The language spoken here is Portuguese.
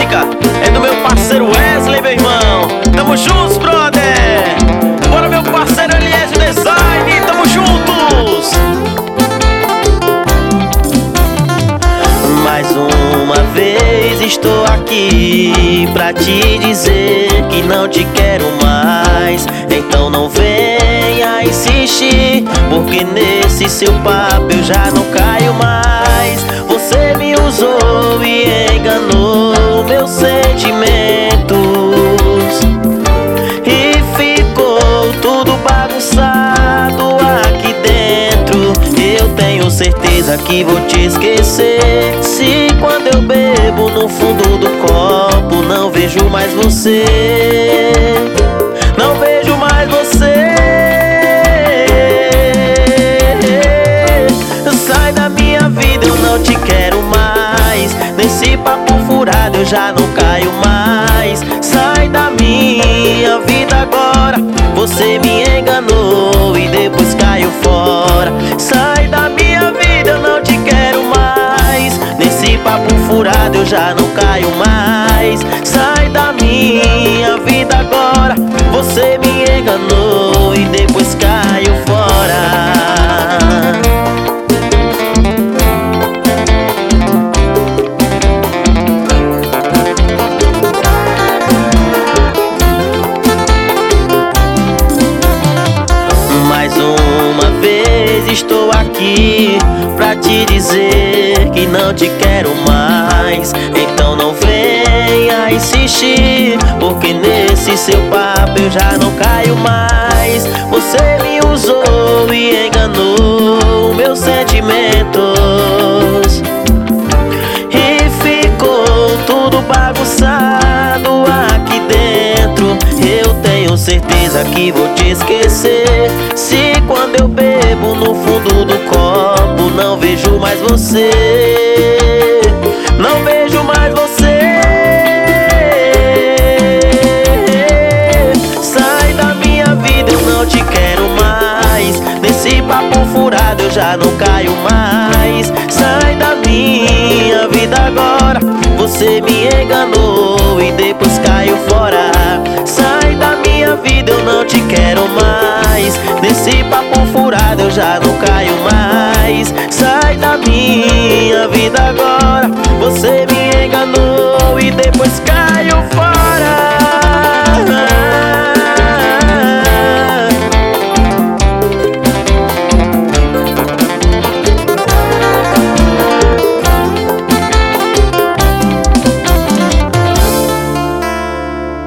música é do meu parceiro Wesley, meu irmão. Tamo juntos, brother. Bora, meu parceiro Eliésio Design, tamo juntos. Mais uma vez estou aqui pra te dizer que não te quero mais. Então não venha insistir, porque nesse seu papo eu já não caio mais. Você me usou e enganou meus sentimentos, e ficou tudo bagunçado aqui dentro. Eu tenho certeza que vou te esquecer, se quando eu bebo no fundo do copo não vejo mais você. Não vejo mais você. Sai da minha vida, eu não te quero mais. Nesse papo furado eu já não caio mais. Sai da minha vida agora, você me enganou e depois caiu fora. Sai da minha vida, eu não te quero mais. Nesse papo furado eu já não caio mais. Sai da minha vida agora, você me enganou e depois caiu fora. Mais uma vez estou aqui pra te dizer que não te quero mais. Então não venha insistir, porque nesse seu papo eu já não caio mais. Você me usou e enganou meus sentimentos, e ficou tudo bagunçado aqui dentro. Eu tenho certeza que vou te esquecer, se quando eu bebo no fundo do copo não vejo mais você. Não vejo mais você. Sai da minha vida, eu não te quero mais. Nesse papo furado eu já não caio mais. Sai da minha vida agora, você me enganou e depois caiu fora. Sai da minha vida, eu não te quero mais. Nesse papo furado eu já não caio mais. Sai da minha vida agora,